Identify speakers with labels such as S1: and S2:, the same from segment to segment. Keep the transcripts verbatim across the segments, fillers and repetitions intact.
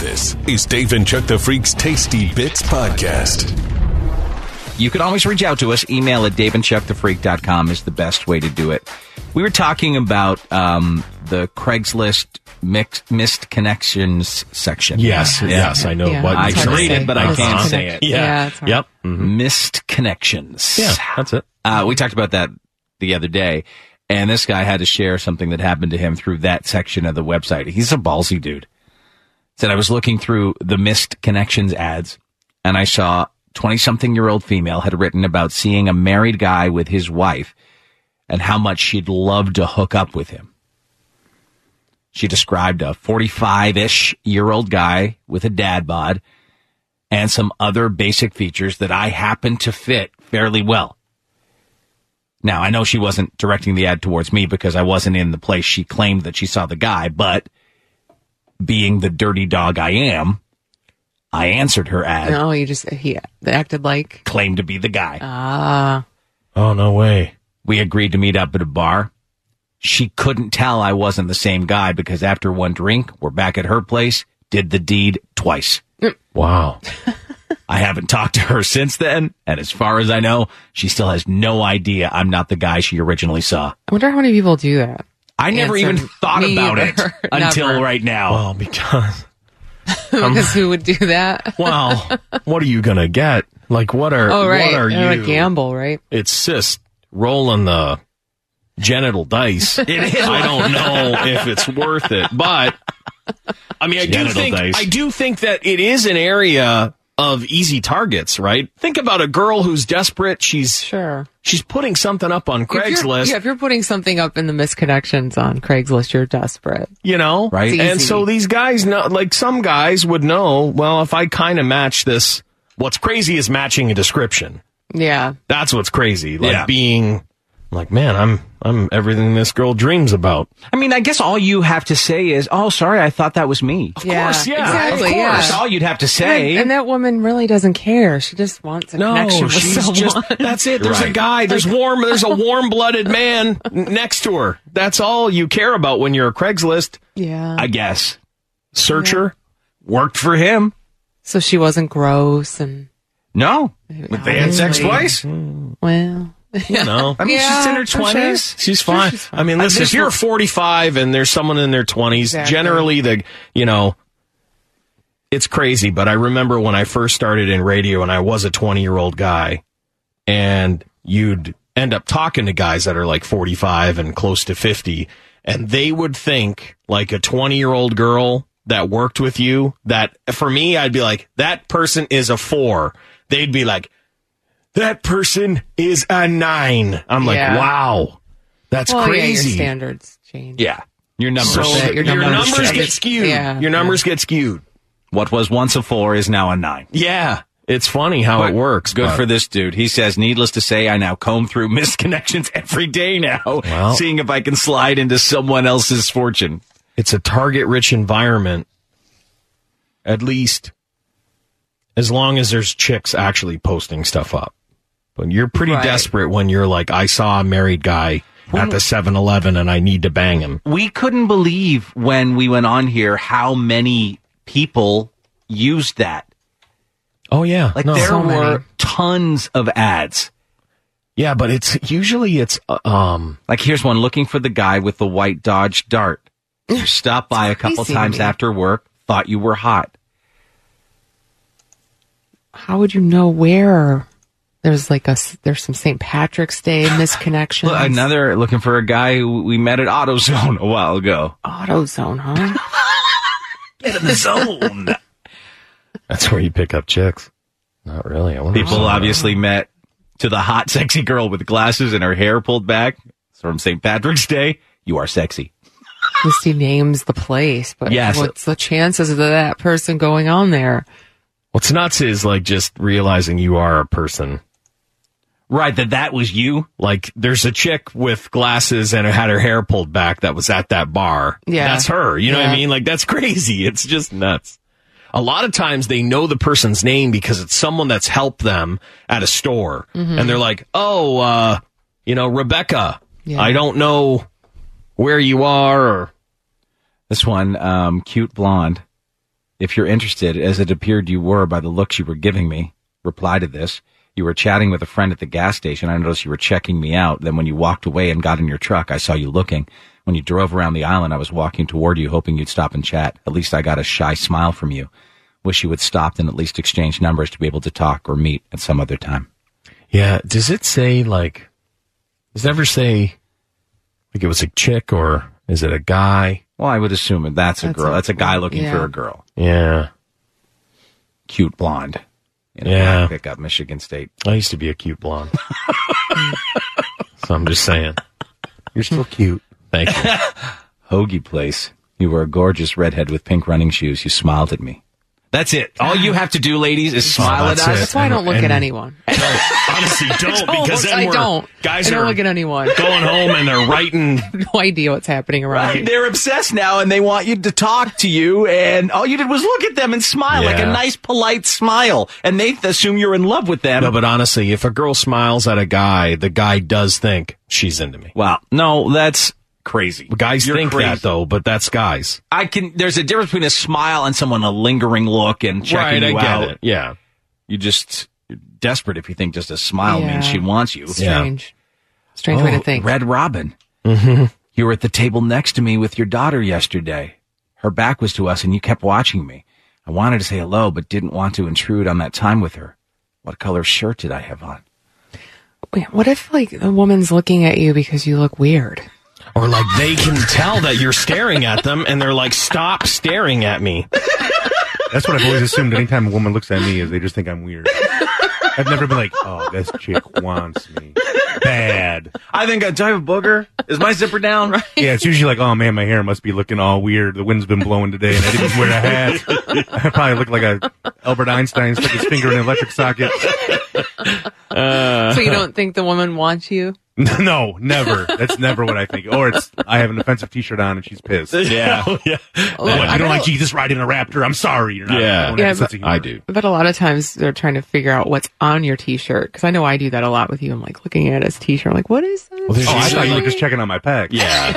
S1: This is Dave and Chuck the Freak's Tasty Bits Podcast.
S2: You can always reach out to us. Email at dave and chuck the freak dot com is the best way to do it. We were talking about um, the Craigslist mix, missed connections section.
S3: Yes, yeah. yes, I know
S4: Yeah,
S3: what
S2: I
S4: it's
S2: can
S4: hard to
S2: read
S4: say.
S2: it, but I
S4: Missed
S2: can't
S4: connect-
S2: say it.
S3: Yeah.
S4: Yeah, it's hard.
S3: Yep. Mm-hmm.
S2: Missed connections.
S3: Yeah, that's it.
S2: Uh, we talked about that the other day, and this guy had to share something that happened to him through that section of the website. He's a ballsy dude. Said, I was looking through the missed connections ads, and I saw twenty-something-year-old female had written about seeing a married guy with his wife and how much she'd love to hook up with him. She described a forty-five-ish-year-old guy with a dad bod and some other basic features that I happen to fit fairly well. Now, I know she wasn't directing the ad towards me because I wasn't in the place she claimed that she saw the guy, but being the dirty dog I am, I answered her ad,
S4: No, you just, he acted like.
S2: claimed to be the guy.
S4: Ah.
S3: Oh, no way.
S2: We agreed to meet up at a bar. She couldn't tell I wasn't the same guy because after one drink, we're back at her place, did the deed twice.
S3: Wow.
S2: I haven't talked to her since then, and as far as I know, she still has no idea I'm not the guy she originally saw.
S4: I wonder how many people do that.
S2: I never
S4: Answer
S2: even thought
S4: me
S2: about it
S4: either.
S2: until
S4: Never.
S2: right now.
S3: Well, because,
S4: Because who would do that?
S3: well, what are you going to get? Like, what are,
S4: Oh, right.
S3: what are
S4: Or
S3: you?
S4: a gamble, right?
S3: It's just rolling the genital dice.
S2: It is.
S3: I don't know if it's worth it, but I mean, I do
S2: Genital
S3: think
S2: dice.
S3: I do think that it is an area of easy targets, right? Think about a girl who's desperate. She's
S4: Sure.
S3: she's putting something up on
S4: If you're-
S3: Craigslist,
S4: yeah, if you're putting something up in the misconnections on Craigslist, you're desperate.
S3: you know,
S2: Right.
S4: It's
S3: And
S4: easy.
S3: so these guys know, like some guys would know, well, if I kind of match this, what's crazy is matching a description.
S4: Yeah.
S3: That's what's crazy. Like
S2: Yeah.
S3: being like, man, I'm I'm everything this girl dreams about.
S2: I mean, I guess all you have to say is, oh, sorry, I thought that was me.
S3: Of
S4: Yeah,
S3: course, yeah.
S4: exactly,
S3: of
S4: yeah.
S3: course.
S2: That's all you'd have to say.
S4: And, and that woman really doesn't care. She just wants a
S3: No,
S4: connection with
S3: she's
S4: someone.
S3: just, that's it. There's a
S2: Right.
S3: guy, there's warm, there's a warm-blooded man n- next to her. That's all you care about when you're a Craigslist
S4: yeah.
S2: I guess.
S3: searcher.
S2: Worked for him.
S4: So she wasn't gross and,
S2: No. But they had sex
S4: Obviously.
S2: twice.
S4: well.
S3: You know.
S2: I mean,
S4: Yeah,
S2: she's in her
S4: for sure.
S2: twenties.
S3: She's fine.
S4: she's fine.
S3: I mean, listen,
S2: this
S3: if you're
S2: was-
S3: forty-five and there's someone in their twenties,
S4: Exactly.
S3: generally the, you know, it's crazy. But I remember when I first started in radio and I was a twenty-year-old guy, and you'd end up talking to guys that are like forty-five and close to fifty, and they would think like a twenty-year-old girl that worked with you, that for me, I'd be like, that person is a four. They'd be like, that person is a nine. I'm like,
S4: Yeah.
S3: wow, that's
S4: Well, yeah, your
S3: crazy.
S4: standards change.
S2: Yeah. Your numbers.
S3: So
S4: Your
S3: your,
S4: numbers
S3: numbers,
S4: change.
S3: get skewed.
S4: Yeah.
S3: Your numbers get skewed.
S2: What was once a four is now a nine.
S3: Yeah. It's funny how it works.
S2: Good
S3: but-
S2: for this dude. He says, needless to say, I now comb through missed connections every day now,
S3: Well-
S2: seeing if I can slide into someone else's fortune.
S3: It's a target-rich environment, at least as long as there's chicks actually posting stuff up. But you're pretty
S4: Right.
S3: desperate when you're like, I saw a married guy at the seven eleven and I need to bang him.
S2: We couldn't believe when we went on here how many people used that.
S3: Oh, yeah.
S2: Like
S3: No.
S2: there
S4: So
S2: were
S4: many.
S2: tons of ads.
S3: Yeah, but it's usually it's, uh, um,
S2: Like here's one, looking for the guy with the white Dodge Dart. You stopped by a couple
S4: crazy to
S2: times
S4: me.
S2: after work, thought you were hot.
S4: How would you know where? There's like a, s- there's some Saint Patrick's Day misconnections.
S2: Look, another looking for a guy who we met at AutoZone a while ago.
S4: AutoZone, huh?
S2: Get in the zone.
S3: that's where you pick up chicks. Not really. I wonder if
S2: People
S3: someone-
S2: obviously met to the hot, sexy girl with glasses and her hair pulled back. It's from Saint Patrick's Day. You are sexy.
S4: At least he names the place, but
S2: Yes.
S4: what's the chances of that person going on there?
S3: What's nuts is like just realizing you are a person.
S2: Right, that that was you.
S3: Like there's a chick with glasses and had her hair pulled back that was at that bar.
S4: Yeah.
S3: That's her. You know what I
S4: Yeah.
S3: mean? Like that's crazy. It's just nuts. A lot of times they know the person's name because it's someone that's helped them at a store.
S4: Mm-hmm.
S3: And they're like, oh, uh, you know, Rebecca,
S4: Yeah.
S3: I don't know where you are or
S2: This one, um, cute blonde, If you're interested, as it appeared you were by the looks you were giving me, reply to this. You were chatting with a friend at the gas station. I noticed you were checking me out. Then when you walked away and got in your truck, I saw you looking. When you drove around the island, I was walking toward you, hoping you'd stop and chat. At least I got a shy smile from you. Wish you would stop and at least exchange numbers to be able to talk or meet at some other time.
S3: Yeah. Does it say, like, does it ever say, like, it was a chick or is it a guy?
S2: Well, I would assume that that's a
S4: That's
S2: girl.
S4: a-
S2: That's a guy looking
S4: yeah.
S2: for a girl.
S3: Yeah.
S2: Cute blonde. In a
S3: Yeah.
S2: black pickup, Michigan State.
S3: I used to be a cute blonde. So I'm just saying.
S5: You're still cute.
S3: Thank you.
S2: Hoagie Place. You were a gorgeous redhead with pink running shoes. You smiled at me. That's it. All you have to do, ladies, is smile at
S3: that's
S2: us.
S3: it.
S4: That's why I don't look
S3: And-
S4: at anyone.
S3: Honestly, don't, because then
S4: I
S3: we're,
S4: don't.
S3: guys
S4: I don't
S3: are
S4: look at anyone.
S3: going home and they're writing.
S4: No idea what's happening around
S2: Right,
S4: me.
S2: they're obsessed now, and they want you to talk to you, and all you did was look at them and smile, like a
S3: Yeah.
S2: nice, polite smile, and they assume you're in love with them.
S3: No, but honestly, if a girl smiles at a guy, the guy does think she's into me.
S2: Wow, no, that's crazy.
S3: Guys
S2: You're
S3: think
S2: crazy.
S3: that though, but that's guys.
S2: I can. There's a difference between a smile and someone a lingering look and checking
S3: right,
S2: you
S3: I get
S2: out.
S3: it. Yeah.
S2: You just you're desperate if you think just a smile
S4: Yeah.
S2: means she wants you.
S4: Strange. Strange way to think.
S2: Red Robin.
S3: Mm-hmm.
S2: You were at the table next to me with your daughter yesterday. Her back was to us and you kept watching me. I wanted to say hello, but didn't want to intrude on that time with her. What color shirt did I have on?
S4: Wait, what if, like, a woman's looking at you because you look weird?
S3: Or like they can tell that you're staring at them and they're like, stop staring at me.
S5: That's what I've always assumed. Anytime a woman looks at me, is they just think I'm weird. I've never been like, oh, this chick wants me bad.
S2: I think I do I have a booger. Is my zipper down? Right.
S5: Yeah, it's usually like, oh man, my hair must be looking all weird. The wind's been blowing today, and I didn't wear a hat. I probably look like a Albert Einstein stuck his finger in an electric socket.
S4: So you don't think the woman wants you?
S5: No, never. That's never what I think. Or it's I have an offensive T-shirt on and she's pissed.
S3: Yeah. yeah.
S4: Oh,
S5: What,
S4: I
S5: you don't
S4: bet-
S5: like Jesus riding a raptor? I'm sorry. You're not.
S3: Yeah.
S5: you don't
S4: Yeah,
S5: have a sense
S4: but-
S5: of humor.
S3: I do.
S4: But a lot of times they're trying to figure out what's on your T-shirt. Because I know I do that a lot with you. I'm like looking at his T-shirt. I'm like, what is that?
S3: Well, there's
S5: Oh, I
S3: usually
S5: thought you were
S3: like-
S5: just checking on my pecs.
S3: Yeah.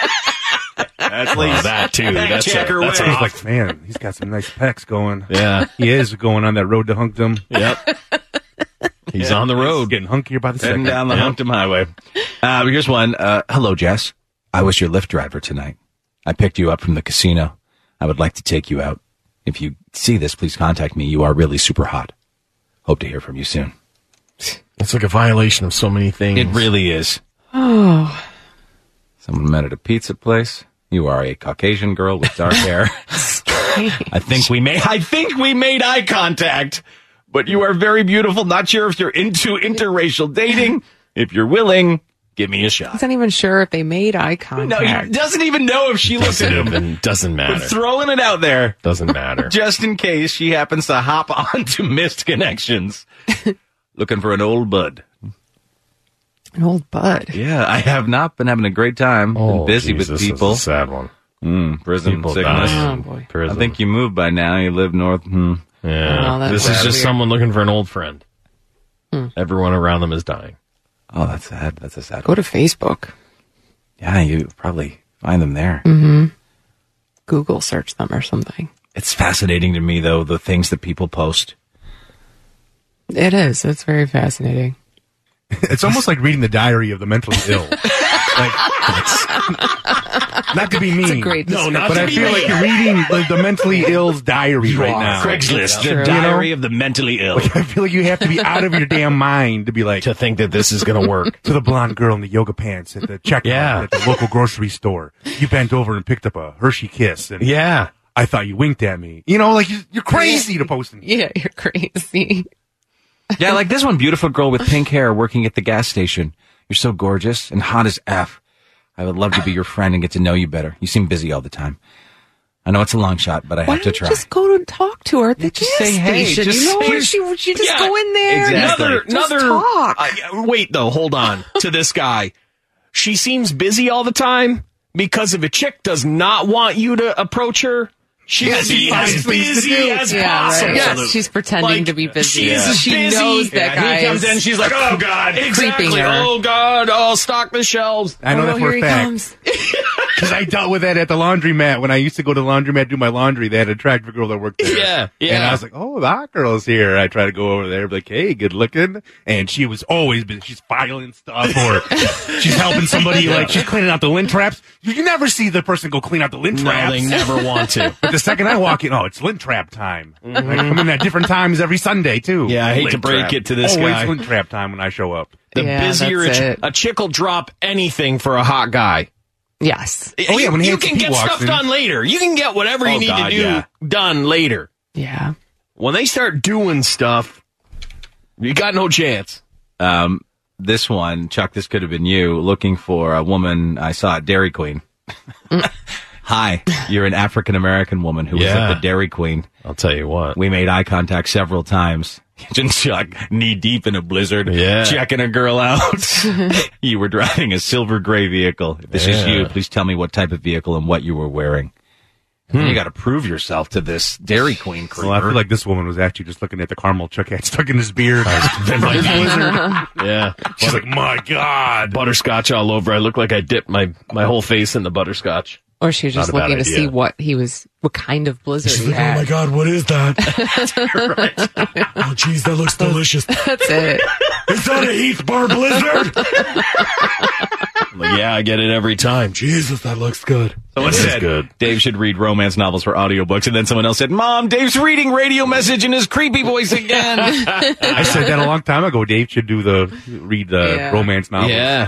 S2: That's
S3: Well, that too. That's a,
S2: checker
S3: that's
S2: way.
S5: I
S3: a,
S5: was like, man, he's got some nice pecs going.
S3: yeah.
S5: He is going on that road to hunkdom.
S3: Yep. He's on the
S5: He's
S3: road.
S5: getting hunkier by the
S2: Heading
S5: second.
S2: down the Humpton Highway. Uh, here's one. Uh, hello, Jess. I was your Lyft driver tonight. I picked you up from the casino. I would like to take you out. If you see this, please contact me. You are really super hot. Hope to hear from you soon.
S3: It's like a violation of so many things.
S2: It really is.
S4: Oh,
S2: Someone met at a pizza place. You are a Caucasian girl with dark hair. I think we made. I think we made eye contact. But you are very beautiful. Not sure if you're into interracial dating. If you're willing, give me a shot.
S4: he's not even sure if they made eye
S2: No,
S4: contact.
S2: he doesn't even know if she looked at
S3: doesn't
S2: him.
S3: even, doesn't
S2: But
S3: matter.
S2: throwing it out there,
S3: Doesn't matter.
S2: just in case she happens to hop onto Missed Connections. Looking for an old bud.
S4: An old bud.
S2: Yeah, I have not been having a great time.
S3: Oh,
S2: been busy
S3: geez,
S2: with
S3: this is
S2: people.
S3: a sad one.
S2: Mm, prison
S3: People
S2: sickness.
S3: dying.
S4: Oh, boy.
S2: I
S3: Prison.
S2: think you moved by now. You live north. Hmm.
S3: Yeah.
S4: Oh, that's
S3: this is
S4: sad.
S3: just
S4: Weird.
S3: someone looking for an old friend.
S4: Hmm.
S3: Everyone around them is dying.
S2: Oh, that's sad. That's a sad
S4: Go
S2: one.
S4: to Facebook.
S2: Yeah, you probably find them there.
S4: Mm-hmm. Google search them or something.
S2: It's fascinating to me, though, the things that people post.
S4: It is. It's very fascinating.
S5: It's almost like reading the diary of the mentally ill. Like, not to be mean.
S4: It's a great
S3: No, not
S5: but
S3: to
S5: I
S3: be
S5: feel
S3: mean.
S5: like you're reading the, the mentally ill's diary right now.
S2: Craigslist,
S4: True.
S2: the diary of the mentally ill.
S5: I feel like you have to be out of your damn mind to be like,
S3: To think that this is going to work.
S5: to the blonde girl in the yoga pants at the checkout
S3: Yeah.
S5: at the local grocery store. You bent over and picked up a Hershey Kiss, and
S3: Yeah.
S5: I thought you winked at me. You know, like you're, you're crazy to post.
S4: Yeah, you're crazy.
S2: Yeah, like this one beautiful girl with pink hair working at the gas station. You're so gorgeous and hot as F. I would love to be your friend and get to know you better. You seem busy all the time. I know it's a long shot, but I
S4: Why
S2: have to
S4: don't you
S2: try.
S4: just go to talk to her at the
S2: just
S4: gas
S2: say, hey,
S4: station?
S2: just
S4: you know,
S2: say-
S4: where she, she just
S3: Yeah,
S4: go in there.
S2: exactly.
S3: Another,
S4: Just
S3: another.
S4: talk.
S3: Uh, wait, though, hold on to this guy. She seems busy all the time because if a chick does not want you to approach her, she's
S5: she
S3: as
S5: finds things to
S3: busy
S5: do.
S3: as
S4: Yeah,
S3: possible.
S4: right. Yes, she's pretending
S3: Like,
S4: to be busy.
S3: She's
S4: Yeah. She
S3: busy.
S4: knows that
S3: Yeah,
S4: guy
S3: He comes
S4: is
S3: in, she's like, oh, God. Exactly.
S4: creeping her.
S3: Oh, God. I'll stock the shelves.
S5: I know
S4: oh,
S5: that for
S4: here
S5: a
S4: he
S5: fact.
S4: comes.
S5: Because I dealt with that at the laundromat when I used to go to the laundromat to do my laundry. They had a attractive girl that worked there.
S3: Yeah, yeah.
S5: And I was like, oh, the hot girl's here. I try to go over there, be like, hey, good looking. And she was always been, she's filing stuff or she's helping somebody, like she's cleaning out the lint traps. You never see the person go clean out the lint
S3: No,
S5: traps.
S3: they never want to.
S5: But the second I walk in, oh, it's lint trap time. I come in at different times every Sunday, too.
S3: Yeah, I hate
S5: Lint
S3: to break
S5: trap.
S3: it to this
S5: Always
S3: guy.
S5: lint trap time when I show up.
S3: The
S4: Yeah,
S3: busier
S4: that's
S3: a,
S4: it.
S3: a chick will drop anything for a hot guy.
S4: Yes.
S5: Oh, yeah, when
S3: you, you
S5: Hanson
S3: can
S5: Pete
S3: get
S5: walks
S3: stuff
S5: in.
S3: done later. You can get whatever you
S2: Oh,
S3: need
S2: God,
S3: to do
S2: yeah.
S3: done later.
S4: Yeah.
S3: When they start doing stuff, you got no chance.
S2: Um, this one, Chuck, this could have been you looking for a woman I saw at Dairy Queen. Hi, you're an African American woman who was
S3: Yeah.
S2: at the Dairy Queen.
S3: I'll tell you what.
S2: We made eye contact several times. Just Chuck, knee deep in a blizzard,
S3: Yeah.
S2: checking a girl out. You were driving a silver gray vehicle. If this is
S3: Yeah.
S2: you, please tell me what type of vehicle and what you were wearing. You got to prove yourself to this Dairy Queen creeper.
S5: Well, I feel like this woman was actually just looking at the caramel Chuck had stuck in his beard.
S3: Yeah.
S5: She's like, my God.
S3: Butterscotch all over. I look like I dipped my, my whole face in the butterscotch.
S4: Or she was just
S3: Not a bad
S4: looking to
S3: idea.
S4: see what he was, what kind of blizzard he
S3: "Oh
S4: had.
S3: God, what is that?" Oh, geez, that looks delicious.
S4: That's it.
S3: Is that a Heath Bar Blizzard? I'm like, yeah, I get it every time. Jesus, that looks good.
S2: Someone
S3: It is
S2: said
S3: good.
S2: Dave should read romance novels for audiobooks, and then someone else said, Mom, Dave's reading radio message in his creepy voice again.
S5: I said that a long time ago. Dave should do the, read the
S4: Yeah.
S5: romance novels.
S3: Yeah,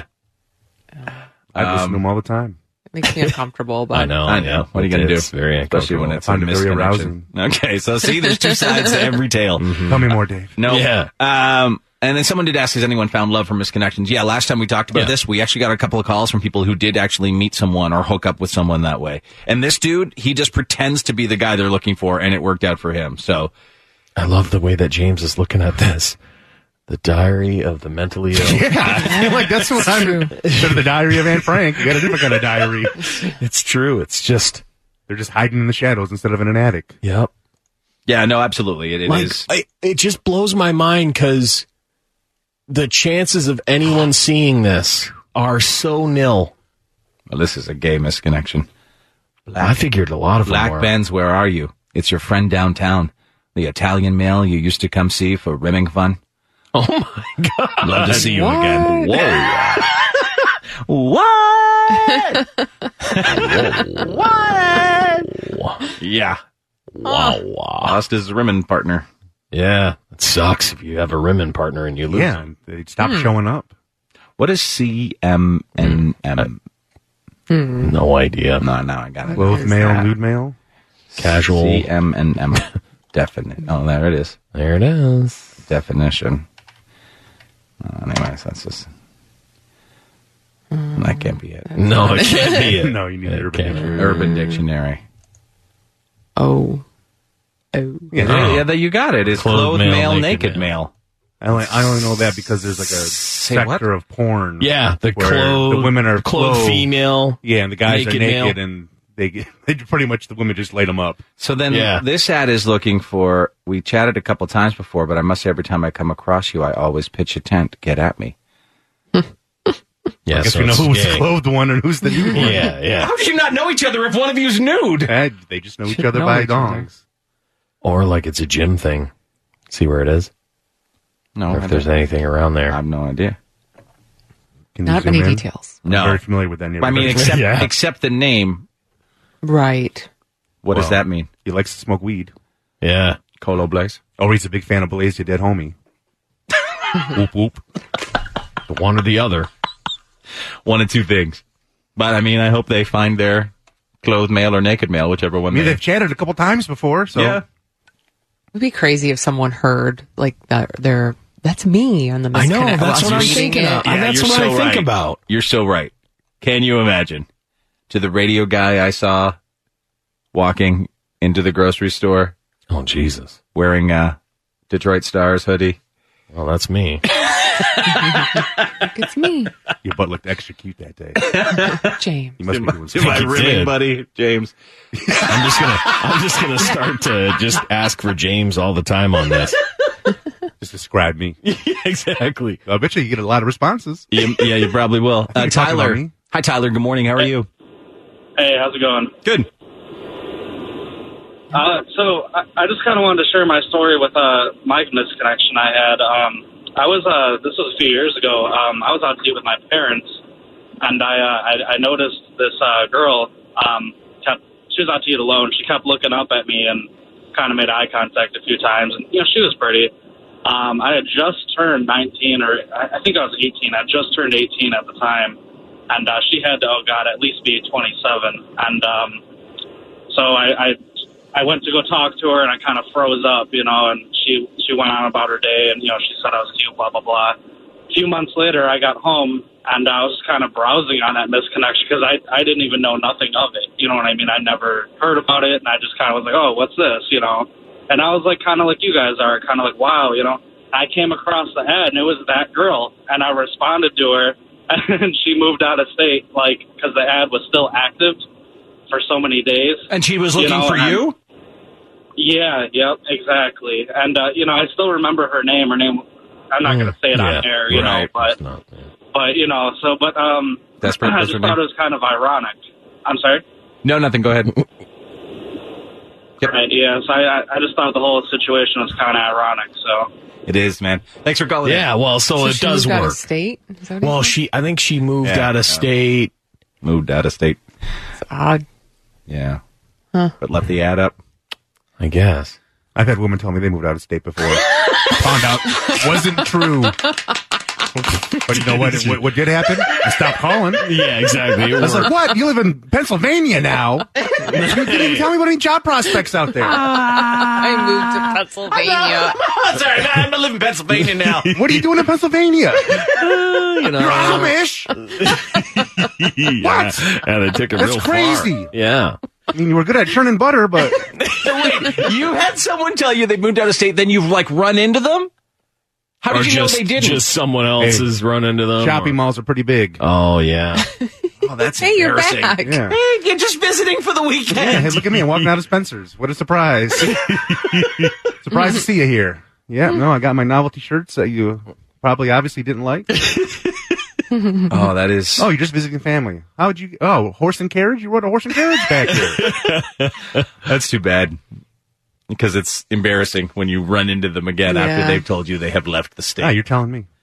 S5: I listen to them all the time.
S4: Makes me uncomfortable, but
S3: I know.
S2: I know.
S3: Yeah.
S2: What are you going to do?
S3: It's very
S2: Especially when
S3: uncomfortable.
S2: it's
S5: I
S2: a
S5: find it very
S2: misconnection. Okay, so see, there's two sides to every tale.
S5: Tell me more, Dave.
S2: No.
S3: Yeah.
S2: Um, and then someone did ask, has anyone found love from misconnections? Yeah, last time we talked about
S3: Yeah.
S2: this, we actually got a couple of calls from people who did actually meet someone or hook up with someone that way. And this dude, he just pretends to be the guy they're looking for, and it worked out for him. So,
S3: I love the way that James is looking at this. The Diary of the Mentally Ill.
S5: Yeah, I feel like that's what I'm. Instead of the Diary of Anne Frank, you got a different kind of diary.
S3: It's true. It's just,
S5: They're just hiding in the shadows instead of in an attic.
S3: yep.
S2: yeah, no, absolutely. It, it
S3: Like,
S2: is.
S3: I, it just blows my mind because the chances of anyone seeing this are so nil.
S2: Well, this is a gay misconnection.
S3: I figured a lot of them
S2: Black
S3: were.
S2: Benz, where are you? It's your friend downtown. The Italian male you used to come see for rimming fun.
S3: Oh my God.
S2: Love to see you
S4: What?
S2: again. Whoa. What? What? Yeah.
S3: Wow. wow.
S2: Lost his rimming partner.
S3: Yeah. It sucks if you have a rimming partner and you lose
S5: Yeah,
S3: them.
S5: and they stopped showing up.
S2: What is C M N M?
S3: No idea.
S2: No, no, I got it.
S5: Clothed
S4: is
S5: mail,
S2: that?
S5: nude mail.
S3: Casual.
S2: C M N M. Definite. Oh, there it is.
S3: There it is.
S2: Definition. Uh, anyways, that's just. That can't be it.
S3: No, it can't be it.
S5: No, you need
S3: It
S5: the urban
S3: can't
S5: dictionary.
S2: Urban Dictionary.
S4: oh, oh.
S5: Yeah,
S2: Yeah, yeah, that you got it. It's
S3: Clothed
S2: clothed
S3: male,
S2: male,
S3: naked
S2: naked male.
S5: I only, I only know that because there's like a
S2: Say
S5: sector
S2: what?
S5: of porn.
S3: Yeah, the
S5: where
S3: clothed,
S5: the women are
S3: clothed
S5: clothed.
S3: female.
S5: Yeah, and the guys
S3: naked
S5: are naked,
S3: male.
S5: and they get, they pretty much the women just laid them up.
S2: So then
S3: Yeah.
S2: this ad is looking for, we chatted a couple times before, but I must say every time I come across you, I always pitch a tent. Get at me.
S3: Yeah,
S5: I guess
S3: so
S5: we know
S3: it's
S5: who's the
S3: gay.
S5: clothed one and who's the nude one.
S3: Yeah, yeah.
S2: How do you not know each other if one of you's nude?
S5: Eh, they just know each
S4: Should
S5: other
S4: know
S5: by
S4: each other.
S5: dongs.
S3: Or like it's a gym thing. See where it is?
S2: No,
S3: Or
S2: I,
S3: if there's
S2: don't-
S3: anything around
S2: I
S3: there.
S2: have no idea.
S5: Can you
S4: Not
S5: zoom
S4: many
S5: in?
S4: details.
S5: I'm
S2: No.
S5: very familiar with that neighborhood.
S2: I mean, except,
S3: Yeah.
S2: except the name.
S4: Right.
S2: What does
S5: Well.
S2: that mean?
S5: He likes to smoke weed.
S3: Yeah.
S2: Colo Blaze?
S5: Or he's a big fan of Blaze, your dead homie. Whoop whoop.
S3: The one or the other.
S2: One of two things. But I mean, I hope they find their clothed male or naked male, whichever
S5: I
S2: one
S5: mean,
S2: they...
S5: they've chatted a couple times before, so
S2: Yeah.
S4: It'd be crazy if someone heard like that. They're that's me on the.
S3: I know.
S4: Misconnect-
S3: That's
S4: Well,
S3: what I'm
S4: reading
S3: thinking
S4: it.
S3: of. And that's
S2: you're
S3: what I
S2: so
S3: think
S2: right.
S3: about.
S2: You're so right. Can you imagine? To the radio guy I saw walking into the grocery store
S3: Oh, Jesus.
S2: wearing a Detroit Stars hoodie.
S3: Well, that's me.
S4: It's me,
S5: your butt looked extra cute that day.
S4: James.
S5: You must be doing
S2: To my
S5: something.
S2: rimming
S3: did.
S2: buddy, James.
S3: I'm just gonna I'm just gonna start to just ask for James all the time on this.
S5: Just describe me.
S2: Exactly.
S5: I bet you you get a lot of responses.
S2: You, yeah, you probably will. Uh,
S5: you're talking about
S2: Tyler.
S5: me.
S2: Hi, Tyler. Good morning. How are you?
S6: Hey, how's it going?
S2: Good.
S6: Uh, so I, I just kind of wanted to share my story with uh, my misconnection I had. Um, I was uh, this was a few years ago. Um, I was out to eat with my parents, and I uh, I, I noticed this uh, girl um, kept. She was out to eat alone. She kept looking up at me and kind of made eye contact a few times. And you know, she was pretty. Um, I had just turned nineteen, or I, I think I was eighteen. I just turned eighteen at the time, and uh, she had to, oh God, at least be twenty-seven. And um, so I. I I went to go talk to her, and I kind of froze up, you know, and she, she went on about her day, and, you know, she said I was cute, blah, blah, blah. A few months later, I got home, and I was kind of browsing on that misconnection because I, I didn't even know nothing of it, you know what I mean? I never heard about it, and I just kind of was like, oh, what's this, you know? And I was like, kind of like you guys are, kind of like, wow, you know? I came across the ad, and it was that girl, and I responded to her, and she moved out of state, like, because the ad was still active for so many days.
S2: And she was looking
S6: you know,
S2: for you?
S6: Yeah, yep, exactly. And, uh, you know, I still remember her name. Her name, I'm not going to say it
S3: Yeah,
S6: on air, you
S2: right.
S6: know, but,
S3: Not, yeah.
S6: but, you know, so, but, um,
S2: Desperate,
S6: I
S2: that's
S6: just
S2: her
S6: thought
S2: name?
S6: it was kind of ironic. I'm sorry?
S2: No, nothing. Go ahead. Yep.
S6: Right, yeah, so I, I just thought the whole situation was kind of ironic, so.
S2: It is, man. Thanks for calling.
S3: Yeah, well, so,
S4: So
S3: it
S4: she
S3: does
S4: moved out of
S3: work.
S4: state? Is that what
S3: Well,
S4: you said?
S3: she, I think she moved
S2: Yeah.
S3: out of state.
S2: Moved out of state.
S4: It's odd.
S2: Yeah. But left the ad up.
S3: I guess.
S5: I've had women tell me they moved out of state before. Found out wasn't true. But you know what? What, what did happen? I stopped calling.
S3: Yeah, exactly. It
S5: I was
S3: worked.
S5: like, what? You live in Pennsylvania now? You didn't even tell me about any job prospects out there.
S4: I moved to Pennsylvania.
S2: That's all right. I'm going to live in Pennsylvania now.
S5: What are you doing in Pennsylvania?
S3: you know,
S5: You're Amish?
S3: yeah. yeah, they took it
S5: That's
S3: real
S5: crazy.
S3: far. Yeah.
S5: I mean, you were good at churning butter, but
S2: Wait, you had someone tell you they moved out of state, then you've like run into them? How
S3: Or
S2: did you
S3: just,
S2: know they didn't?
S3: just someone else
S5: Hey,
S3: has run into them.
S5: shopping
S3: or-
S5: malls are pretty big.
S3: Oh, yeah.
S2: Oh, that's
S4: Hey, you're
S2: embarrassing.
S4: back.
S5: Yeah.
S2: Hey, you're just visiting for the weekend.
S5: Yeah, hey, look at me. I'm walking out of Spencer's. What a surprise. Surprised to see you here. Yeah, no, I got my novelty shirts that you probably obviously didn't like.
S2: Oh, that is.
S5: Oh, you're just visiting family. How would you? Oh, horse and carriage? You rode a horse and carriage back here.
S2: That's too bad. Because it's embarrassing when you run into them again after
S4: Yeah.
S2: they've told you they have left the state.
S5: Ah, you're telling me.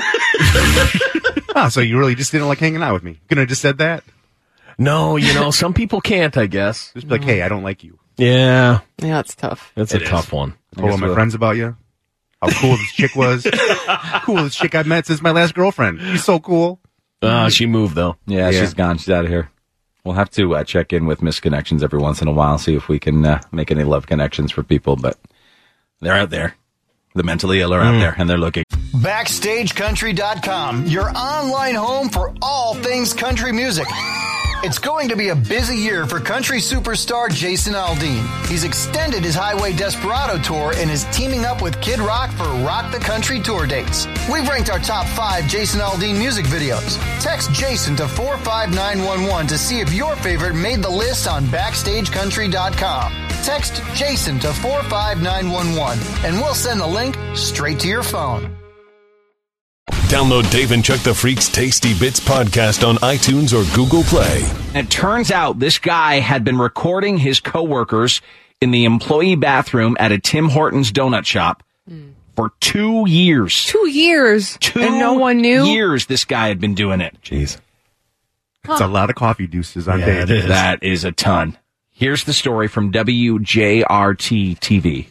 S5: Oh, so you really just didn't like hanging out with me? Couldn't have just said that?
S3: No, you know, some people can't, I guess.
S5: Just be like, hey, I don't like you.
S3: Yeah,
S4: Yeah, it's tough.
S3: that's
S2: It
S3: a
S2: is.
S3: tough one.
S5: Told all my
S2: we'll-
S5: friends about you. How cool this chick was. Coolest chick I've met since my last girlfriend. She's so cool.
S3: Uh, she moved, though.
S2: Yeah,
S5: Yeah.
S2: she's gone. She's out of here. We'll have to uh, check in with misconnections every once in a while, see if we can uh, make any love connections for people, but they're out there. The mentally ill are out there, and they're looking.
S7: Backstage Country dot com, your online home for all things country music. It's going to be a busy year for country superstar Jason Aldean. He's extended his Highway Desperado tour and is teaming up with Kid Rock for Rock the Country tour dates. We've ranked our top five Jason Aldean music videos. Text Jason to four five nine one one to see if your favorite made the list on Backstage Country dot com. Text Jason to four five nine one one and we'll send the link straight to your phone.
S1: Download Dave and Chuck the Freak's Tasty Bits podcast on iTunes or Google Play.
S2: It turns out this guy had been recording his coworkers in the employee bathroom at a Tim Hortons donut shop for two years.
S4: Two years.
S2: Two
S4: and no one knew?
S2: years this guy had been doing it.
S3: Jeez.
S5: It's a lot of coffee deuces on
S3: Yeah,
S5: Dave.
S3: it is.
S2: That is a ton. Here's the story from W J R T T V.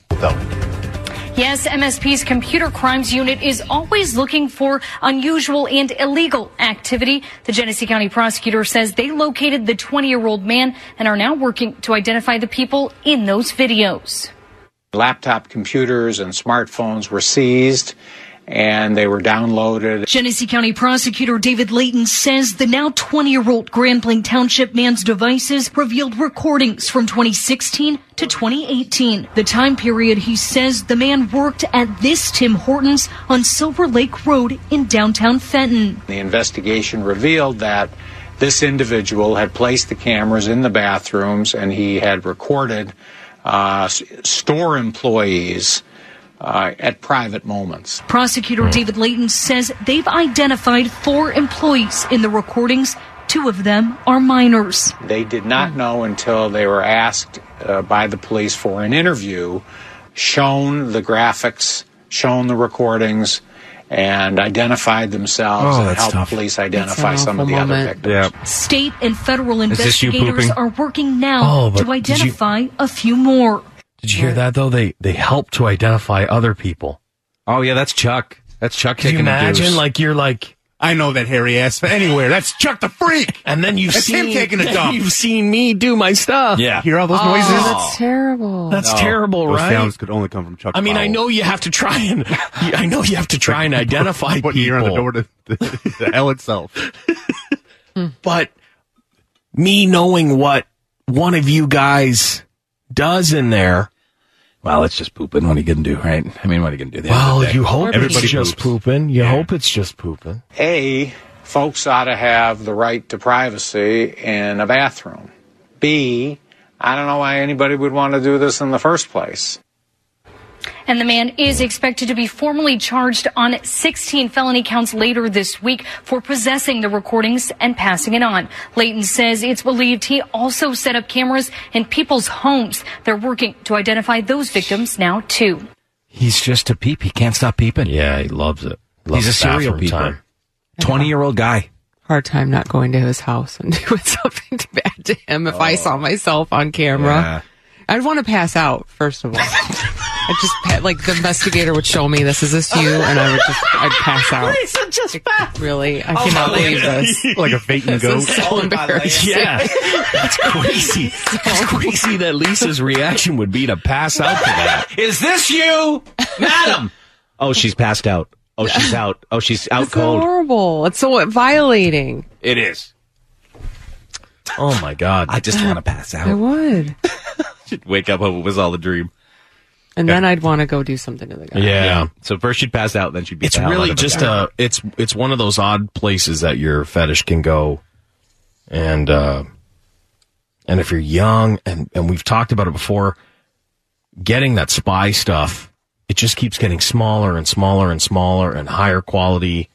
S8: Yes, M S P's computer crimes unit is always looking for unusual and illegal activity. The Genesee County prosecutor says they located the twenty-year-old man and are now working to identify the people in those videos.
S9: Laptop computers and smartphones were seized and they were downloaded.
S8: Genesee County prosecutor David Layton says the now twenty-year-old Grand Plain Township man's devices revealed recordings from twenty sixteen to twenty eighteen. The time period he says the man worked at this Tim Hortons on Silver Lake Road in downtown Fenton.
S9: The investigation revealed that this individual had placed the cameras in the bathrooms and he had recorded uh, s- store employees uh, at private moments.
S8: Prosecutor David Layton says they've identified four employees in the recordings. Two of them are minors.
S9: They did not know until they were asked uh, by the police for an interview, shown the graphics, shown the recordings, and identified themselves
S2: Oh,
S9: and
S2: that's
S9: helped
S2: tough.
S9: police identify
S4: That's an
S9: some of the
S4: awful
S9: other
S4: moment.
S9: victims.
S8: State and federal
S2: this you
S8: investigators
S2: pooping?
S8: are working now
S3: Oh, but
S8: to
S3: did you-
S8: identify a few more.
S3: Did you hear that though? They they help to identify other people.
S2: Oh yeah, that's Chuck. That's Chuck
S3: Can you
S2: taking a
S3: imagine?
S2: deuce.
S3: Like you're like,
S5: I know that hairy ass anywhere. That's Chuck the Freak.
S3: and then you've
S5: That's
S3: seen
S5: him taking a
S3: then
S5: dump.
S3: You've seen me do my stuff.
S2: Yeah.
S5: Hear all those
S4: Oh,
S5: noises?
S4: that's terrible.
S3: That's
S2: No.
S3: terrible,
S5: Those
S3: right?
S5: sounds could only come from Chuck.
S3: I mean, I
S5: Powell.
S3: know you have to try and I know you have to try and identify
S5: Putting your ear on the
S3: people,
S5: door to the, the hell itself.
S3: but me knowing what one of you guys does in there.
S2: Well, it's just pooping. What are you going to do, right? I mean, what are you going to do? at the end of
S3: Well,
S2: the day?
S3: you hope
S5: Everybody
S3: it's just
S5: poops.
S3: pooping. You hope it's just pooping.
S9: A, folks ought to have the right to privacy in a bathroom. B, I don't know why anybody would want to do this in the first place.
S8: And the man is expected to be formally charged on sixteen felony counts later this week for possessing the recordings and passing it on. Layton says it's believed he also set up cameras in people's homes. They're working to identify those victims now, too.
S2: He's just a peep. He can't stop peeping.
S3: Yeah, he loves it. Loves
S2: He's a serial
S3: bathroom
S2: peeper.
S3: time.
S2: twenty-year-old guy.
S4: Hard time not going to his house and doing something bad to him if I saw myself on camera.
S2: Yeah.
S4: I'd want to pass out, first of all. I just, pa- like, the investigator would show me, this is this you? And I would just, I'd pass out.
S3: just
S4: Really? I cannot believe this.
S5: Like a fainting
S4: This
S5: goat.
S4: is so embarrassing.
S3: Yeah, that's crazy. That's crazy that Lisa's reaction would be to pass out to that.
S2: Is this you, madam? Oh, she's passed out. Oh, she's out. Oh, she's out
S4: It's
S2: cold.
S4: horrible. It's so violating.
S2: It is.
S3: Oh my God.
S2: I just want to pass
S4: I
S2: out.
S4: would.
S2: Wake up, hope it was all a dream.
S4: And then I'd want to go do something to the guy.
S3: Yeah.
S2: So first she'd pass out, then she'd beat
S3: It's
S2: the hell out
S3: really
S2: of the
S3: just
S2: guy.
S3: a it's it's one of those odd places that your fetish can go, and uh and if you're young, and and we've talked about it before, getting that spy stuff, it just keeps getting smaller and smaller and smaller and higher quality.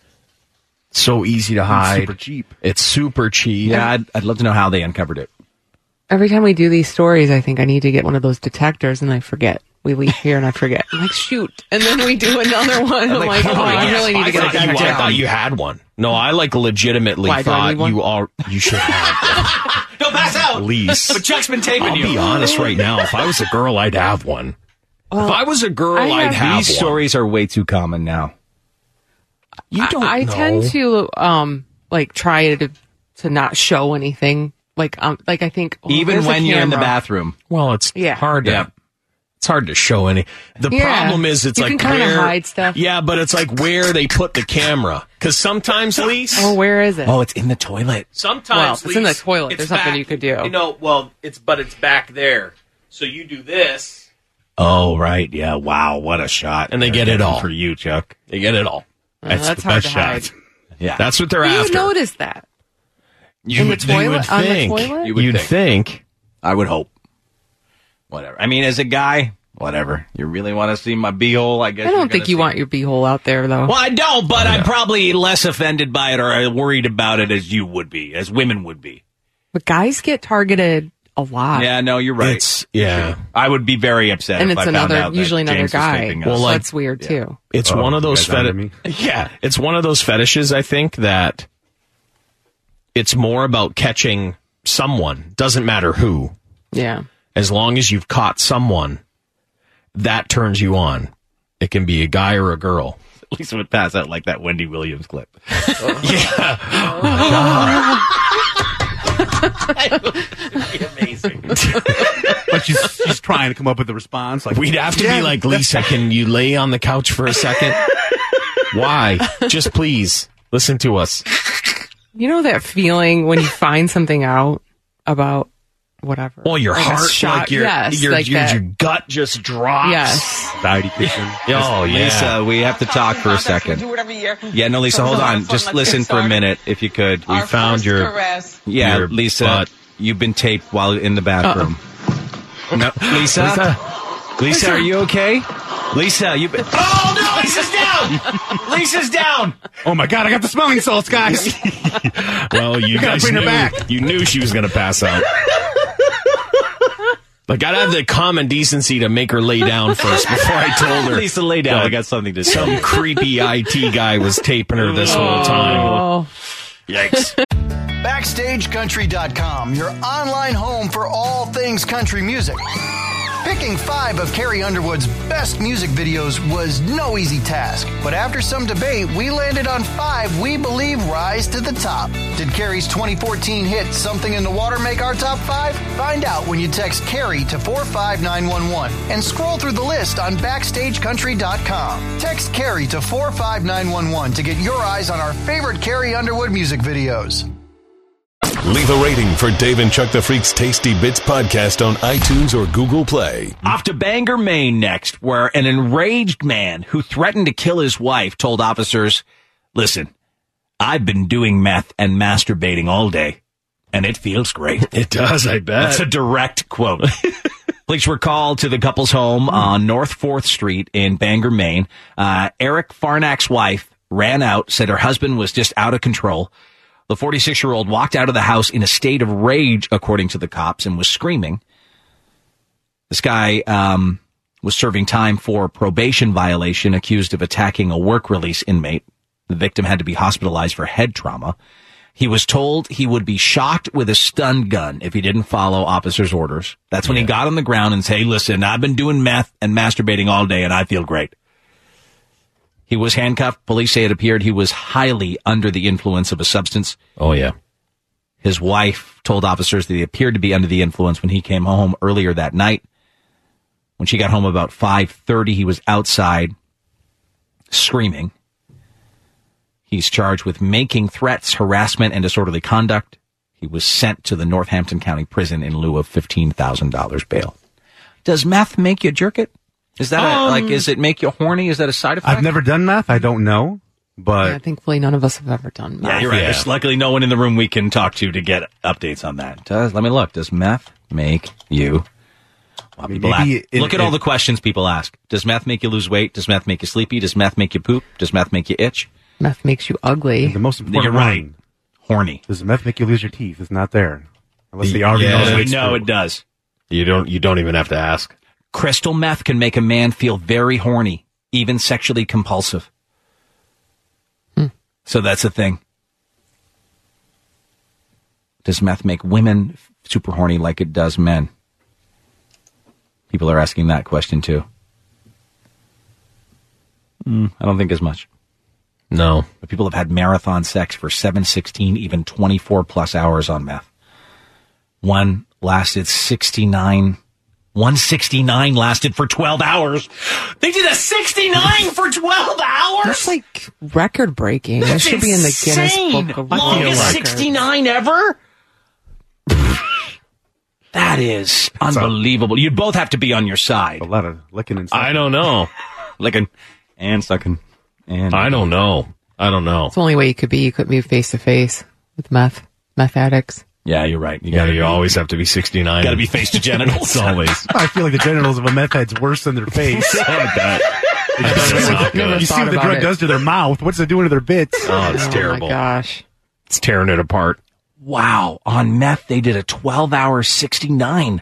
S3: So easy to hide.
S5: Super cheap.
S3: It's super cheap.
S2: Yeah, I'd, I'd love to know how they uncovered it.
S4: Every time we do these stories, I think I need to get one of those detectors, and I forget. We leave here, and I forget. I'm like, shoot. And then we do another one. I'm like, oh, I really need to get a
S3: I thought, you,
S4: detector.
S3: I thought you had one. No, I like legitimately
S4: Why, do I
S3: thought
S4: need one?
S3: you are you should have one.
S2: Don't pass out!
S3: Lease.
S2: But Chuck's been taping
S3: I'll
S2: you.
S3: be honest right now. If I was a girl, I'd have one.
S4: Well,
S3: if I was a girl,
S4: I
S3: I'd
S4: have-
S3: have
S2: These
S3: one.
S2: stories are way too common now.
S3: You don't
S4: I, I
S3: know.
S4: tend to um like try to to not show anything. Like um like I think oh,
S2: Even
S4: there's a
S2: when you're in the
S4: camera.
S2: bathroom.
S3: Well, it's
S4: Yeah.
S3: hard to.
S2: Yeah.
S3: It's hard to show any. The
S4: Yeah.
S3: problem is, it's
S4: You
S3: like
S4: can kinda
S3: where
S4: hide stuff.
S3: Yeah, but it's like where they put the camera. Because sometimes, Lise,
S4: Oh, where is it?
S2: Oh, it's in the toilet.
S3: sometimes
S4: Well, if it's in the
S3: Lise,
S4: toilet,
S3: it's
S4: there's something
S3: back-
S4: you could do.
S3: You know, well, it's but it's back there. So you do this,
S2: Oh, right. Yeah. Wow. What a shot.
S3: and they get it all.
S2: For you, Chuck.
S3: They get it all.
S4: Uh,
S3: That's,
S4: that's
S3: the
S4: hard
S3: best
S4: to hide.
S3: shot.
S2: Yeah.
S3: That's what they're
S4: You
S3: after.
S4: notice that
S3: You
S4: in the
S3: would- you
S4: toilet
S3: would
S4: on the
S3: think.
S4: toilet.
S2: You would
S3: You'd
S2: think.
S3: think.
S2: I would hope. Whatever. I mean, as a guy, whatever. You really want to see my beehole? I guess.
S4: I
S2: you're
S4: don't think
S2: gonna
S4: you
S2: see
S4: want your beehole out there though.
S2: Well, I don't, but I'm probably less offended by it or worried about it as you would be, as women would be.
S4: But guys get targeted a lot.
S2: Yeah, no, you're right.
S3: It's yeah.
S2: I would be very upset
S4: And
S2: if
S4: it's
S2: I found
S4: another,
S2: out that
S4: usually another
S2: James was
S4: guy.
S2: taping us.
S3: Well,
S4: so
S3: like-
S4: that's weird too.
S3: It's
S5: Oh,
S3: one of
S5: you
S3: those
S5: guys onto
S3: feti-
S5: me?
S3: Yeah, it's one of those fetishes. I think that it's more about catching someone. Doesn't matter who.
S4: Yeah.
S3: As long as you've caught someone, that turns you on. It can be a guy or a girl.
S2: At least it would pass out like that Wendy Williams clip.
S3: Yeah.
S2: Amazing.
S5: But she's she's trying to come up with a response. Like
S3: We'd have to
S5: yeah,
S3: be like, Lisa, can you lay on the couch for a second? Why? Just please listen to us.
S4: You know that feeling when you find something out about whatever.
S3: Well, your
S4: Like a
S3: heart,
S4: shot-
S3: like your,
S4: yes,
S3: your,
S4: like
S3: your,
S4: that.
S3: your gut just drops.
S4: Yes.
S5: anxiety kitchen.
S3: Oh, yeah.
S2: Lisa, we have to talk for a second. Yeah, no, Lisa, hold on. Just listen for a minute, if you could.
S3: We found your,
S2: Yeah,
S3: your
S2: Lisa,
S3: butt.
S2: you've been taped while in the bathroom. No, Lisa?
S3: Lisa?
S2: Lisa, are you okay? Lisa, you've been... Oh, no! Lisa's down! Lisa's down!
S5: Oh my God, I got the smelling salts, guys.
S3: Well, you
S5: We gotta
S3: guys
S5: bring her
S3: knew,
S5: back.
S3: you knew she was going to pass out. But gotta have the common decency to make her lay down first before I told her.
S2: Lisa, lay down.
S3: that
S2: I got something to say.
S3: Some creepy I T guy was taping her this whole time.
S4: Oh,
S3: Yikes.
S7: Backstage Country dot com, your online home for all things country music. Picking five of Carrie Underwood's best music videos was no easy task, but after some debate, we landed on five we believe rise to the top. Did Carrie's twenty fourteen hit Something in the Water make our top five? Find out when you text Carrie to four five nine one one and scroll through the list on Backstage Country dot com. Text Carrie to four five nine one one to get your eyes on our favorite Carrie Underwood music videos.
S1: Leave a rating for Dave and Chuck the Freak's Tasty Bits podcast on iTunes or Google Play.
S2: Off to Bangor, Maine next, where an enraged man who threatened to kill his wife told officers, listen, I've been doing meth and masturbating all day, and it feels great.
S3: It does, I bet.
S2: That's a direct quote. Police were called to the couple's home on North fourth Street in Bangor, Maine. Uh, Eric Farnack's wife ran out, said her husband was just out of control. The forty-six-year-old walked out of the house in a state of rage, according to the cops, and was screaming. This guy um, was serving time for probation violation, accused of attacking a work release inmate. The victim had to be hospitalized for head trauma. He was told he would be shocked with a stun gun if he didn't follow officers' orders. That's when yeah. he got on the ground and said, hey, listen, I've been doing meth and masturbating all day, and I feel great. He was handcuffed. Police say it appeared he was highly under the influence of a substance.
S3: Oh, yeah.
S2: His wife told officers that he appeared to be under the influence when he came home earlier that night. When she got home about five thirty, he was outside screaming. He's charged with making threats, harassment, and disorderly conduct. He was sent to the Northampton County Prison in lieu of fifteen thousand dollars bail. Does meth make you jerk it? Is that
S4: um,
S2: a, like, is it make you horny? Is that a side effect?
S5: I've never done meth. I don't know. But
S4: yeah, thankfully, none of us have ever done meth.
S2: Yeah, you're right. Yeah. There's luckily no one in the room we can talk to to get updates on that. Does let me look. Does meth make you? Well, people ask, it, look at it, all the questions people ask. Does meth make you lose weight? Does meth make you sleepy? Does meth make you poop? Does meth make you itch?
S4: Meth makes you ugly.
S5: The most important
S2: You're right. One, horny.
S5: Does meth make you lose your teeth? It's not there. Unless they already
S2: yeah,
S5: know
S2: we know it does.
S3: You don't. You don't even have to ask.
S2: Crystal meth can make a man feel very horny, even sexually compulsive. Hmm. So that's the thing. Does meth make women super horny like it does men? People are asking that question too. Mm, I don't think as much.
S3: No.
S2: But people have had marathon sex for seven, sixteen, even twenty-four plus hours on meth. One lasted sixty-nine. one sixty-nine lasted for twelve hours. They did a sixty-nine for twelve hours?
S4: That's like record breaking. That should be in the Guinness Book of World
S2: Longest sixty-nine ever? That is unbelievable. You'd both have to be on your side.
S5: A lot of licking and sucking.
S3: I don't know.
S2: Licking and sucking. And
S3: I don't know. I don't know.
S4: It's the only way you could be. You couldn't be face to face with meth, meth addicts.
S2: Yeah, you're right. You
S3: yeah,
S2: gotta
S3: you
S2: be,
S3: always have to be sixty-nine.
S2: Got to be face to genitals.
S3: Always.
S5: I feel like the genitals of a meth head's worse than their face.
S3: I bet.
S5: You see what the drug
S4: it.
S5: does to their mouth. What's it doing to their bits?
S3: Oh, it's
S4: Oh
S3: terrible.
S4: my gosh.
S3: It's tearing it apart.
S2: Wow. On meth, they did a twelve hour sixty-nine.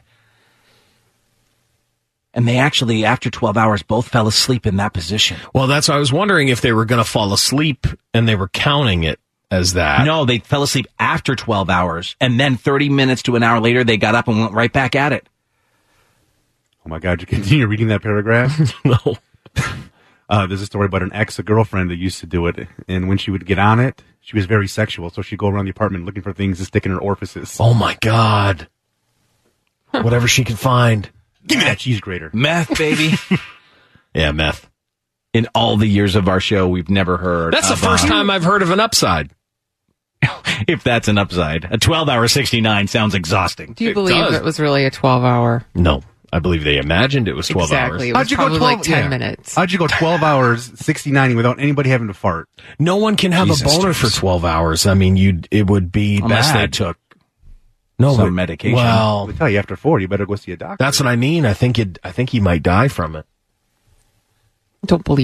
S2: And they actually, after twelve hours, both fell asleep in that position.
S3: Well, that's why I was wondering if they were going to fall asleep and they were counting it as that.
S2: No, they fell asleep after twelve hours. And then thirty minutes to an hour later, they got up and went right back at it.
S5: Oh, my God. You continue reading that paragraph?
S3: No.
S5: Uh, there's a story about an ex, a girlfriend that used to do it. And when she would get on it, she was very sexual. So she'd go around the apartment looking for things to stick in her orifices.
S3: Oh, my God. Whatever she could find.
S5: Give me that cheese grater.
S2: Meth, baby.
S3: Yeah, meth.
S2: In all the years of our show, we've never heard.
S3: That's the
S2: of,
S3: first
S2: uh,
S3: time I've heard of an upside.
S2: If that's an upside. A twelve hour sixty-nine sounds exhausting.
S4: Do you
S3: It
S4: believe
S3: does.
S4: it was really a twelve hour?
S3: No. I believe they imagined it was twelve
S4: Exactly. It
S3: hours.
S4: was probably like ten
S5: yeah.
S4: minutes.
S5: How'd you go twelve hours, sixty-nine without anybody having to fart?
S3: No one can have
S2: Jesus
S3: a boner
S2: Christ.
S3: for twelve hours. I mean, you'd it would be
S2: Unless
S3: bad.
S2: they took
S3: no
S2: some
S3: but-
S2: medication.
S3: Well,
S5: They tell you after four, you better go see a doctor.
S3: that's what I mean. I think it. I think he might die from it.
S4: Don't believe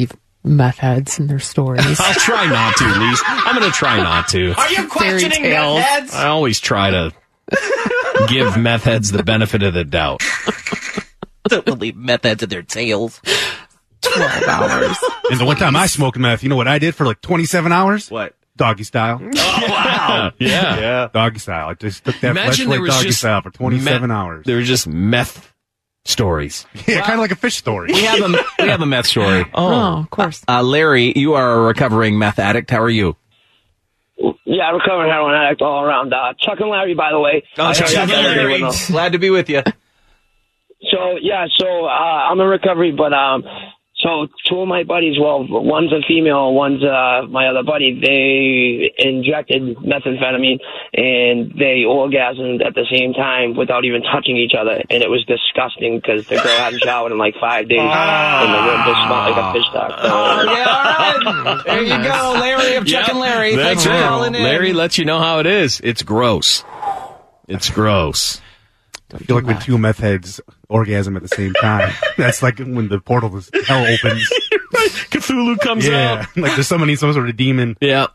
S4: meth heads and their stories.
S3: I'll try not to, Lise. I'm going to try not to.
S2: Are you questioning meth heads?
S3: I always try to give meth heads the benefit of the doubt.
S2: Don't believe meth heads in their tails.
S4: twelve hours.
S5: And the one time I smoked meth, you know what I did for like twenty-seven hours?
S2: What?
S5: Doggy style.
S3: Oh, wow. Yeah.
S5: Yeah. Doggy style. I just took that
S3: Imagine there
S5: fleshlight
S3: was
S5: doggy
S3: just
S5: style for twenty-seven
S3: me-
S5: hours.
S3: There were just meth stories.
S5: Yeah, kind of like a fish story.
S2: We have a we have a meth story.
S4: Oh, of course.
S2: Uh, Larry, you are a recovering meth addict. How are you?
S10: Yeah, recovering heroin addict all around. Uh, Chuck and Larry, by the way.
S2: Oh, Chuck and Larry. Glad to be with you.
S10: So, yeah, so uh, I'm in recovery, but um, so two of my buddies, well, one's a female, one's uh, my other buddy, they injected methamphetamine and they orgasmed at the same time without even touching each other. And it was disgusting because the girl hadn't showered in like five days and the room just smelled like a fish stock.
S2: Oh, yeah, all right. There you go, Larry of Chuck
S3: Yep,
S2: and Larry. Thanks
S3: That's
S2: for
S3: it.
S2: calling in.
S3: Larry lets you know how it is. It's gross. It's gross.
S5: I feel like when two meth heads orgasm at the same time. That's like when the portal to hell opens.
S3: Cthulhu comes
S5: yeah,
S3: out.
S5: like there's summoning some sort of demon.
S3: Yeah.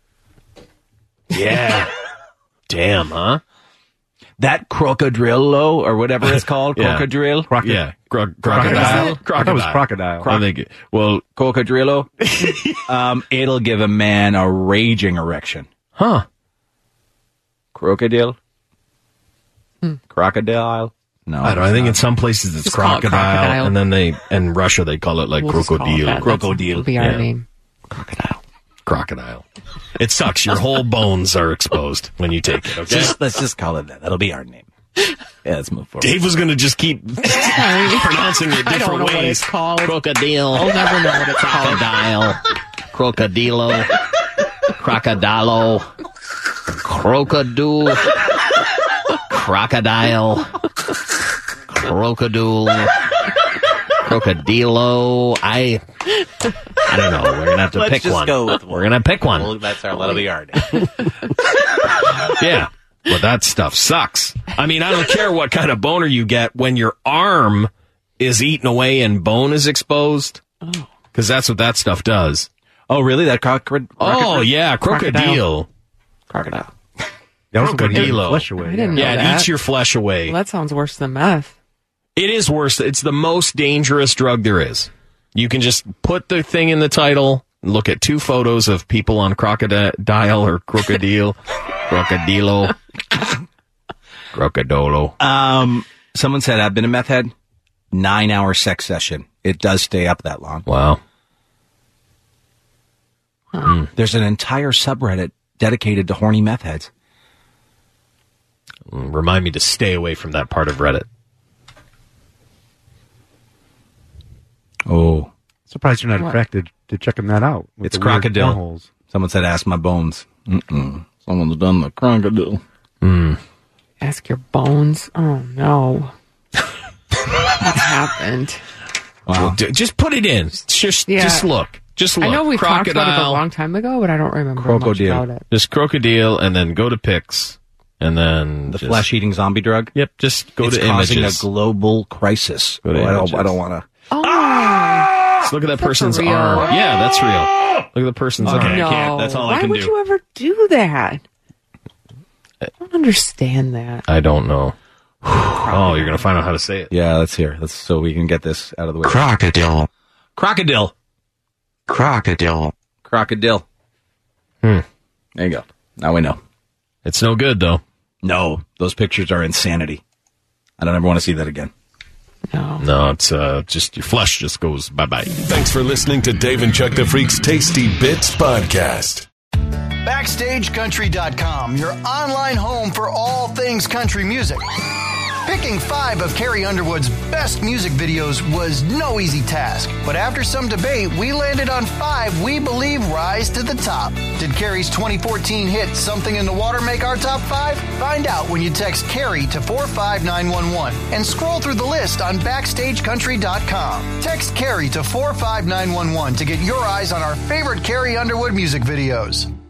S3: Yeah. Damn, huh?
S2: That crocodrillo, or whatever it's called,
S3: Yeah.
S2: crocodrill?
S5: Croc-
S3: Yeah. Cro-
S5: Crocodile?
S3: crocodile.
S5: I thought it was crocodile.
S3: I think it- well,
S2: Crocodrillo? um, it'll give a man a raging erection.
S3: huh.
S2: Crocodile? Crocodile? No.
S3: I don't know. I think in some places it's
S4: Just call it
S3: crocodile,
S4: crocodile.
S3: and then they, in Russia, they call it like
S4: We'll just call it
S3: crocodile.
S4: that.
S2: Crocodile.
S4: That'll be our
S3: Yeah.
S4: name.
S2: Crocodile.
S3: Crocodile. It sucks. Your whole bones are exposed when you take it, okay?
S2: Just, let's just call it that. That'll be our name. Yeah, let's move forward.
S3: Dave was going to just keep pronouncing it
S4: I don't
S3: different
S4: know what
S3: ways.
S4: it's called.
S3: Crocodile.
S4: I'll never know what it's called.
S3: Crocodile. Crocodilo. Crocodilo. Crocodile. Crocodile. Crocodile. Crocodilo. I I don't know. We're going to have to
S2: Let's
S3: pick
S2: just
S3: one.
S2: go with one.
S3: We're going to pick one.
S2: Well, that's our, that'll be our name.
S3: Yeah. But that stuff sucks. I mean, I don't care what kind of boner you get when your arm is eaten away and bone is exposed.
S4: Oh.
S3: Because that's what that stuff does.
S2: Oh, really? That crocodile?
S3: Oh, yeah. Crocodile.
S2: Crocodile.
S5: That was what eats
S3: Crocodilo.
S5: flesh away.
S4: I didn't know
S3: Yeah, it
S4: that.
S3: eats your flesh away.
S4: Well, that sounds worse than meth.
S3: It is worse. It's the most dangerous drug there is. You can just put the thing in the title, look at two photos of people on crocodile or crocodile, crocodilo, crocodolo.
S2: Um, someone said, I've been a meth head. Nine hour sex session. It does stay up that long.
S3: Wow.
S2: Huh. There's an entire subreddit dedicated to horny meth heads.
S3: Remind me to stay away from that part of Reddit.
S2: Oh.
S5: Surprised you're not
S4: What?
S5: attracted to checking that out. with
S2: It's
S5: the weird
S2: crocodile.
S5: cornholes.
S2: Someone said, ask my bones. Mm-mm. Someone's done the crocodile.
S3: Mm.
S4: Ask your bones. Oh, no. What's happened?
S2: Wow.
S3: Well, d- just put it in. Just,
S4: Yeah.
S3: just look. Just look.
S4: I know we talked about it a
S3: Crocodile.
S4: long time ago, but I don't remember
S2: Crocodile.
S4: much about it.
S3: Just crocodile, and then go to pics, and then
S2: The
S3: just-
S2: flesh-eating zombie drug?
S3: Yep, just go
S2: it's
S3: to
S2: causing
S3: images.
S2: a global crisis.
S3: Go to
S2: Oh, I don't,
S3: images.
S2: I don't want to.
S4: Oh,
S3: Just look at that
S4: That's
S3: person's
S4: real.
S3: arm. Yeah, that's real. Look at the person's
S2: Okay.
S3: arm.
S4: no.
S2: I can't. That's all I
S4: Why
S2: can
S4: would
S2: do.
S4: you ever do that? I don't understand that.
S3: I don't know. Oh, you're gonna find out how to say it.
S2: Yeah, let's hear. Let's so we can get this out of the way.
S11: Crocodile.
S2: Crocodile.
S11: Crocodile.
S2: Crocodile.
S3: Hmm.
S2: There you go. Now we know.
S3: It's no good though.
S2: No, those pictures are insanity. I don't ever want to see that again.
S4: No.
S3: No, it's uh, just your flesh just goes bye bye.
S1: Thanks for listening to Dave and Chuck the Freak's Tasty Bits podcast.
S7: Backstage Country dot com, your online home for all things country music. Picking five of Carrie Underwood's best music videos was no easy task, but after some debate, we landed on five we believe rise to the top. Did Carrie's twenty fourteen hit Something in the Water make our top five? Find out when you text Carrie to four five nine one one and scroll through the list on Backstage Country dot com. Text Carrie to four five nine one one to get your eyes on our favorite Carrie Underwood music videos.